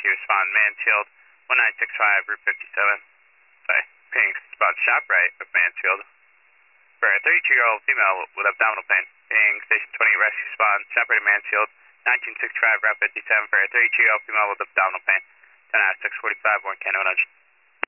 respond Mansfield, 1965, Route 57. Sorry, ping spot ShopRite of Mansfield. For a 32-year-old female with abdominal pain, ping Station 20 rescue respond ShopRite of Mansfield, 1965, Route 57. For a 32-year-old female with abdominal pain, 10 out of 645, 1 Canada.